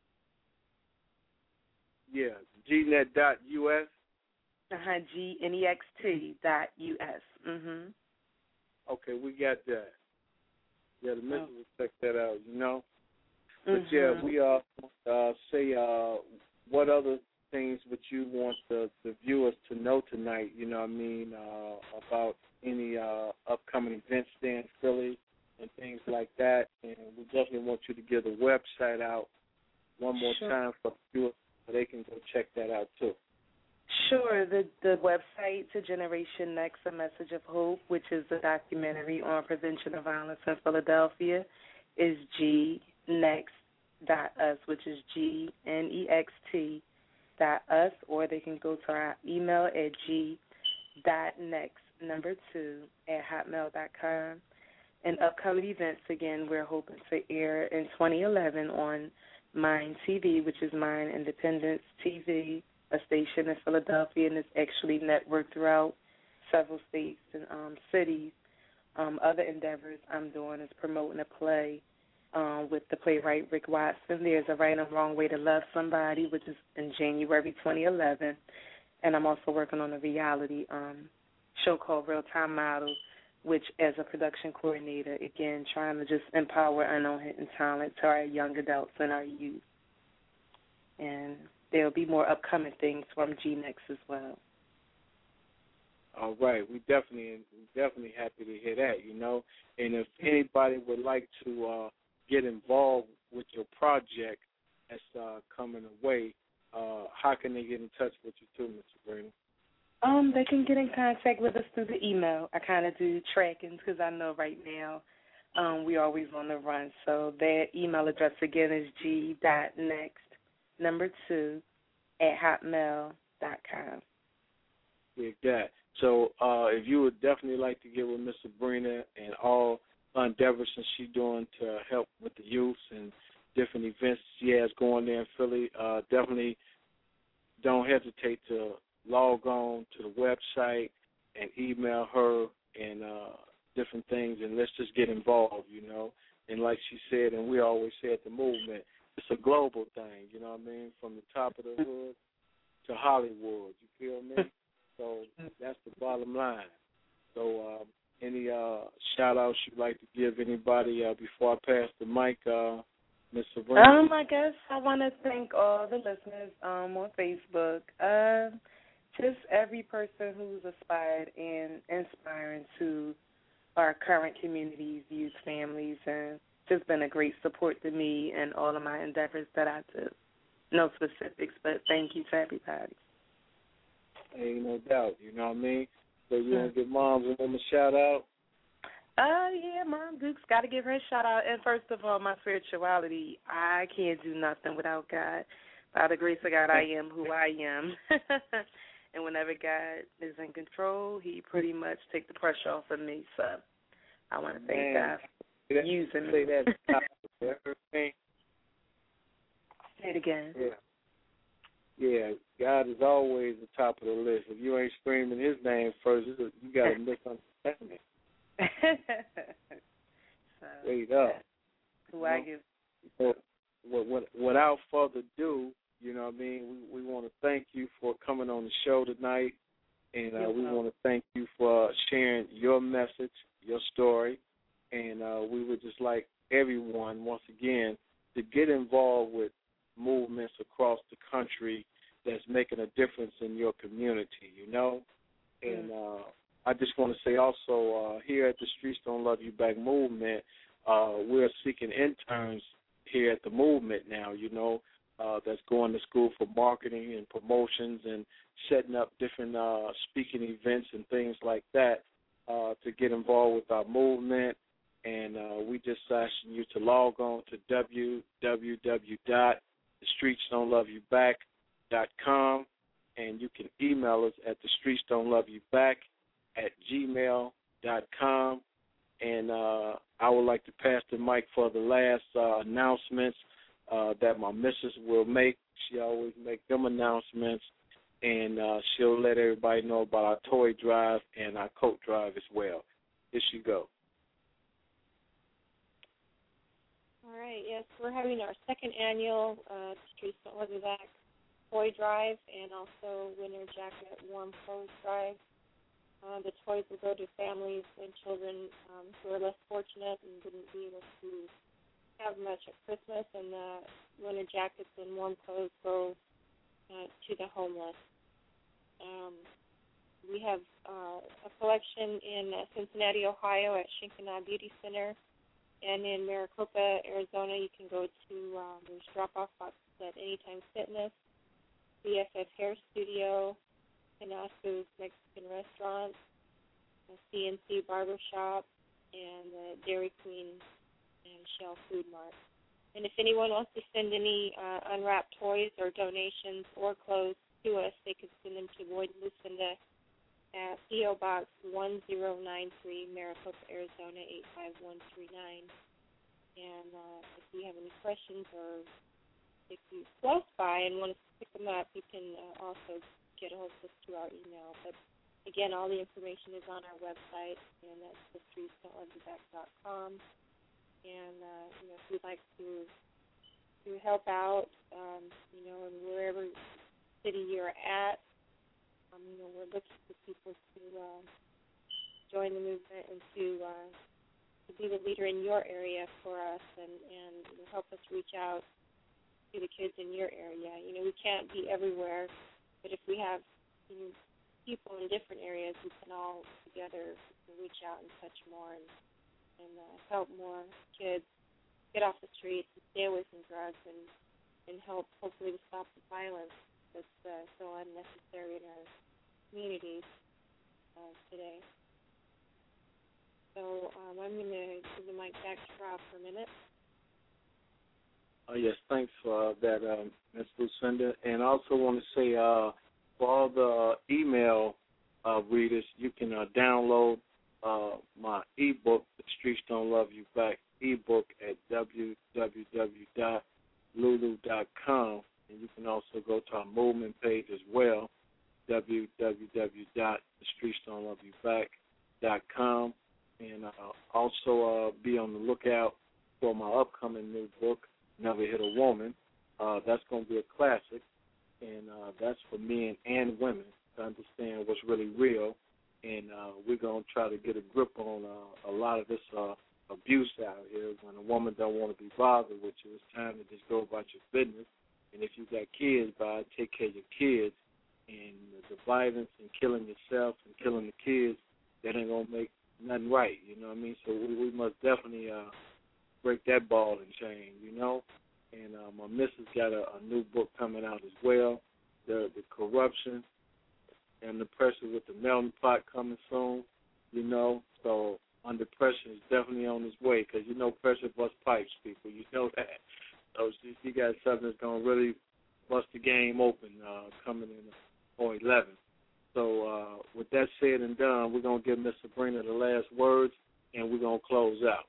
Yeah, G net dot U S. Uh-huh, G N E X T dot U S. Mm-hmm. Okay, we got that. Yeah, the missus Oh. will check that out, you know. But Mm-hmm. yeah, we uh, uh say uh what other things would you want the, the viewers to know tonight, you know what I mean, uh, about any uh upcoming events there in Philly and things like that. And we definitely want you to give the website out one more Sure. time for viewers so they can go check that out too. Sure. The the website to Generation Next, A Message of Hope, which is a documentary on prevention of violence in Philadelphia, is G Next dot us, which is G N E X T dot us, or they can go to our email at G dot next number two at hotmail dot com. And upcoming events, again, we're hoping to air in twenty eleven on Mind T V, which is Mind Independence T V, a station in Philadelphia, and it's actually networked throughout several states and um, cities. Um, other endeavors I'm doing is promoting a play um, with the playwright Rick Watson. There's a Right and Wrong Way to Love Somebody, which is in January twenty eleven. And I'm also working on a reality um, show called Real Time Model, which as a production coordinator, again, trying to just empower unknown hidden talent to our young adults and our youth. And there'll be more upcoming things from G Next as well. All right, we definitely we definitely happy to hear that, you know. And if anybody would like to uh, get involved with your project that's uh, coming away, uh, how can they get in touch with you too, Mister Brandon? Um, they can get in contact with us through the email. I kind of do trackings because I know right now um, we're always on the run. So their email address again is g dot next number two at hotmail dot com. Yeah, that. So uh, if you would definitely like to get with Miss Sabrina and all endeavors that she's doing to help with the youth and different events she has going there in Philly, uh, definitely don't hesitate to log on to the website and email her and uh, different things, and let's just get involved, you know. And like she said, and we always say at the movement, it's a global thing, you know what I mean, from the top of the hood to Hollywood, you feel me? So that's the bottom line. So um, any uh, shout-outs you'd like to give anybody uh, before I pass the mic, uh, Miz Sabrina? Um, I guess I want to thank all the listeners um, on Facebook. Uh, just every person who's aspired and inspiring to our current communities, youth, families, and just been a great support to me and all of my endeavors that I do. No specifics, but thank you to everybody. Ain't no doubt, you know what I mean? So you want to give Moms and them a shout-out? Uh, yeah, Mom Dukes, got to give her a shout-out. And first of all, my spirituality, I can't do nothing without God. By the grace of God, I am who I am. And whenever God is in control, he pretty much takes the pressure off of me. So I want to thank Man, God for that, using me. Say that. Say it again. Yeah. Yeah, God is always the top of the list. If you ain't screaming his name first, you got to misunderstand it. So, Straight up. Who I give. So, without further ado, you know what I mean, we, we want to thank you for coming on the show tonight, and uh, we want to thank you for sharing your message, your story, and uh, we would just like everyone, once again, to get involved with movements across the country that's making a difference in your community, you know. And uh, I just want to say also, uh, here at the Streets Don't Love You Back movement, uh, we're seeking interns here at the movement now, you know, uh, that's going to school for marketing and promotions and setting up different uh, speaking events and things like that uh, to get involved with our movement. And uh, we just asking you to log on to w w w dot the streets don't love you back dot com, and you can email us at the streets don't love you back at gmail dot com. And uh, I would like to pass the mic for the last uh, announcements uh, that my missus will make. She always make them announcements, and uh, she'll let everybody know about our toy drive and our coat drive as well. Here she go. All right, yes, we're having our second annual uh, Streets Don't Love You Back toy drive and also winter jacket warm clothes drive. Uh, the toys will go to families and children um, who are less fortunate and didn't be able to have much at Christmas, and the winter jackets and warm clothes go uh, to the homeless. Um, we have uh, a collection in uh, Cincinnati, Ohio at Shinkanah Beauty Center, and in Maricopa, Arizona, you can go to, um, there's drop-off boxes at Anytime Fitness, B F F Hair Studio, Canasco's Mexican Restaurant, C N C Barbershop, and uh, Dairy Queen and Shell Food Mart. And if anyone wants to send any uh, unwrapped toys or donations or clothes to us, they could send them to Boyd and Lucinda at P O Box one zero nine three, Maricopa, Arizona eight five one three nine. And uh, if you have any questions or if you're close by and want to pick them up, you can uh, also get a hold of us through our email. But again, all the information is on our website, and that's the streets don't love you back dot com. And uh, you know, if you'd like to to help out, um, you know, in wherever city you're at, um, you know, we're looking for people to uh, join the movement and to uh, to be the leader in your area for us, and and you know, help us reach out to the kids in your area. You know, we can't be everywhere, but if we have you know, people in different areas, we can all together reach out and touch more and, and uh, help more kids get off the streets and stay away from drugs, and, and help hopefully to stop the violence that's uh, so unnecessary in our communities uh, today. So um, I'm going to give the mic back to Rob for a minute. Oh, yes, thanks for uh, that, um, Miz Lucinda. And I also want to say uh, for all the uh, email uh, readers, you can uh, download uh, my ebook, The Streets Don't Love You Back ebook at w w w dot lulu dot com. And you can also go to our movement page as well, w w w dot the streets don't love you back dot com. And uh, also uh, be on the lookout for my upcoming new book, Never Hit a Woman. Uh, that's going to be a classic, and uh, that's for men and women to understand what's really real. And uh, we're going to try to get a grip on uh, a lot of this uh, abuse out here. When a woman don't want to be bothered with you, it's time to just go about your business. And if you got kids, by take care of your kids. And the violence and killing yourself and killing the kids, that ain't going to make nothing right, you know what I mean? So we, we must definitely uh, break that ball and chain, you know? And uh, my missus got a, a new book coming out as well, the, the Corruption and the Pressure with the Melting Pot coming soon, you know? So Under Pressure is definitely on its way, because you know pressure busts pipes, people. You know that. So she, she got something that's going to really bust the game open uh, coming in on eleven. So uh, with that said and done, we're going to give Miss Sabrina the last words, and we're going to close out.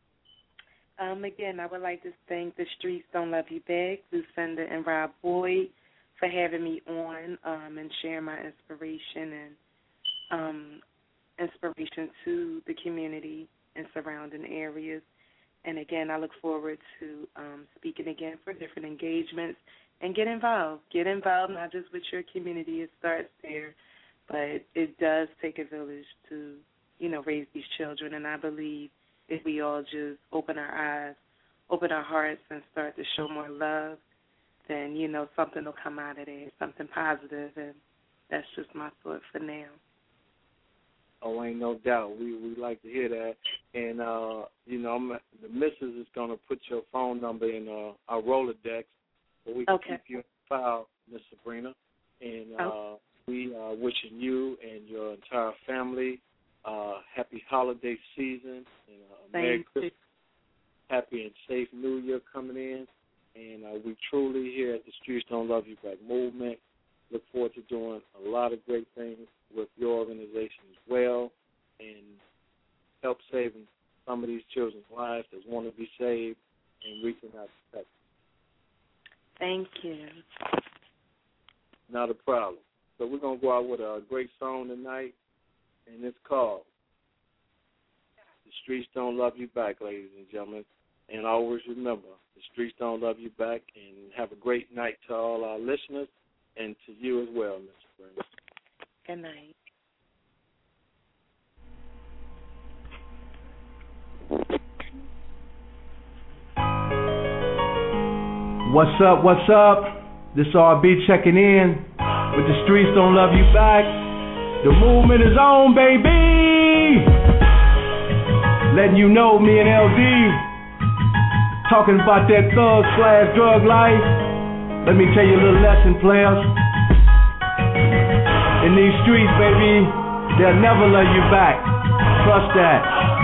Um, again, I would like to thank the Streets Don't Love You Back, Lucinda and Rob Boyd, for having me on um, and sharing my inspiration and um, inspiration to the community and surrounding areas. And again, I look forward to um, speaking again for different engagements. And get involved. Get involved not just with your community. It starts there, but it does take a village to, you know, raise these children. And I believe if we all just open our eyes, open our hearts, and start to show more love, then, you know, something will come out of there, something positive. And that's just my thought for now. Oh, ain't no doubt. We we like to hear that. And, uh, you know, I'm, the missus is going to put your phone number in uh, our Rolodex, so we can okay. keep you in file, Miss Sabrina. And uh, oh. we are wishing you and your entire family uh, happy holiday season and uh, Merry Christmas, happy and safe New Year coming in. And uh, we truly here at the Streets Don't Love You Back movement look forward to doing a lot of great things with your organization as well and help saving some of these children's lives that want to be saved and reaching out to protect them. Thank you. Not a problem. So we're going to go out with a great song tonight, and it's called The Streets Don't Love You Back, ladies and gentlemen. And always remember, the streets don't love you back, and have a great night to all our listeners and to you as well, Mister Brenda. Good night. What's up, what's up? This R B checking in with the Streets Don't Love You Back. The movement is on, baby. Letting you know, me and L D talking about that thug slash drug life. Let me tell you a little lesson, players. In these streets, baby, they'll never love you back. Trust that.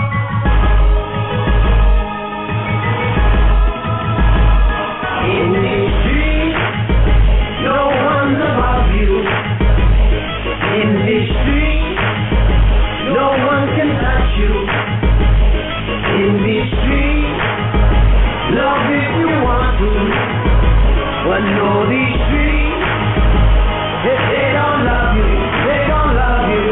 In these streets, no one's above you. In these streets, no one can touch you. In these streets, love if you want to, but know these streets, if they don't love you, they don't love you.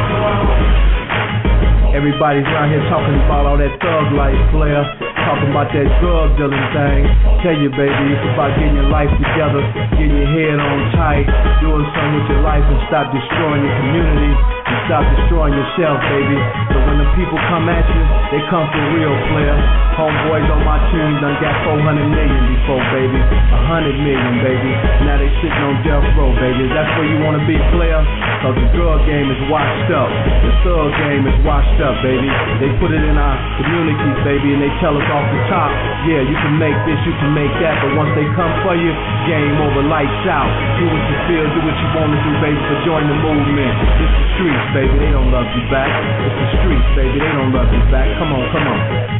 Everybody's around here talking about all that thug life, player. Talking about that drug dealing thing. Tell you, baby, it's about getting your life together, getting your head on tight, doing something with your life and stop destroying your community and stop destroying yourself, baby. So when the people come at you, they come for real, player. Homeboys on my team done got four hundred million before, baby. one hundred million, baby. Now they sitting on death row, baby. That's where you want to be, player? Cause the drug game is washed up. The thug game is washed up, baby. They put it in our communities, baby, and they tell us off the top, yeah, you can make this, you can make that, but once they come for you, game over, lights out. Do what you feel, do what you want to do, baby, but join the movement. It's the streets, baby, they don't love you back. It's the streets, baby, they don't love you back. Come on, come on.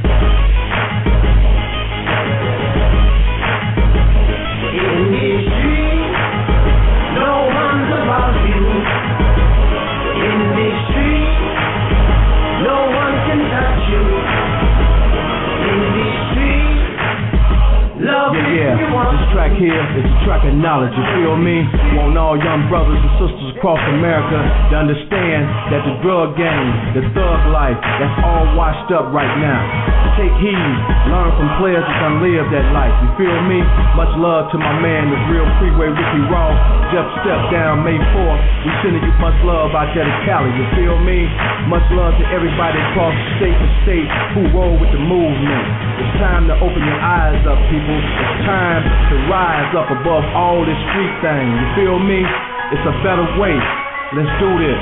In these streets, no one's above you. In these streets, no one can touch you. In these streets, love yeah, yeah. if you want. This track here is a track of knowledge, you feel me? Want all young brothers and sisters across America to understand that the drug game, the thug life, that's all washed up right now. Take heed, learn from players that can live that life, you feel me? Much love to my man, the real Freeway Ricky Ross. Jeff Step down May fourth. We sending you much love out there to Cali, you feel me? Much love to everybody across state to state who roll with the movement. It's time to open your eyes up, people. It's time to rise up above all this street thing, you feel me? It's a better way. Let's do this.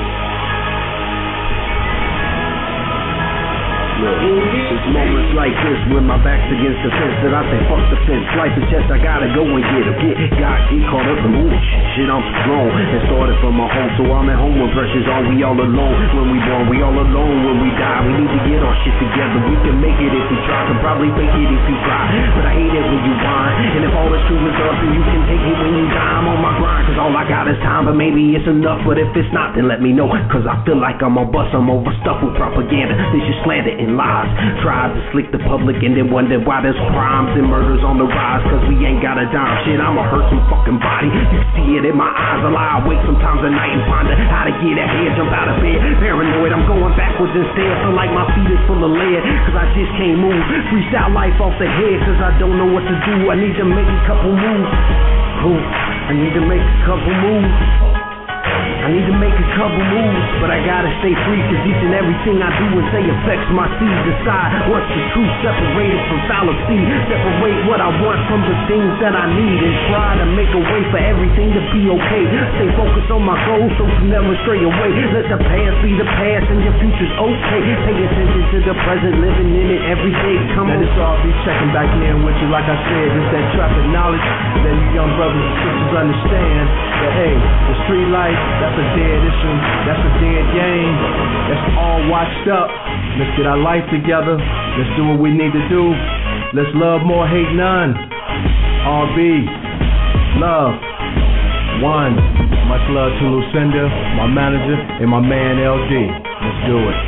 Look, it's moments like this when my back's against the fence that I say fuck the fence. Life is just I gotta go and get him. Get got get caught up in moving shit. I'm grown and started from my home, so I'm at home when pressure's on. We all alone when we born, we all alone when we die. We need to get our shit together. We can make it if we try, can probably fake it if you try. But I hate it when you whine. And if all is true is us, then you can take it when you die. I'm on my grind, cause all I got is time, but maybe it's enough. But if it's not, then let me know, cause I feel like I'm on bus. I'm overstuffed with propaganda. This is slander and lies. Tries to slick the public and then wonder why there's crimes and murders on the rise. Cause we ain't got a dime. Shit, I'ma hurt some fucking body. You see it in my eyes. I lie awake sometimes at night and ponder how to get ahead. Jump out of bed, paranoid. I'm going backwards instead. Feel like my feet is full of lead. Cause I just can't move. Freestyle life off the head. Cause I don't know what to do. I need to make a couple moves. Ooh, I need to make a couple moves. I need to make a couple moves, but I gotta stay free, cause each and everything I do and say affects my seed. Decide what's the truth, separated from fallacy. Separate what I want from the things that I need, and try to make a way for everything to be okay. Stay focused on my goals so to never stray away. Let the past be the past and your future's okay. Pay attention to the present, living in it every day. Come now on. This all be checking back in with you, like I said, it's that traffic knowledge. Let you young brothers and sisters understand that, hey, the street life, that's a dead issue, that's a dead game, that's all washed up. Let's get our life together, let's do what we need to do, let's love more, hate none. R B, love, one. Much love to Lucinda, my manager, and my man L D. Let's do it.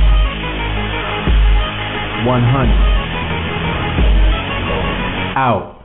one hundred. Out.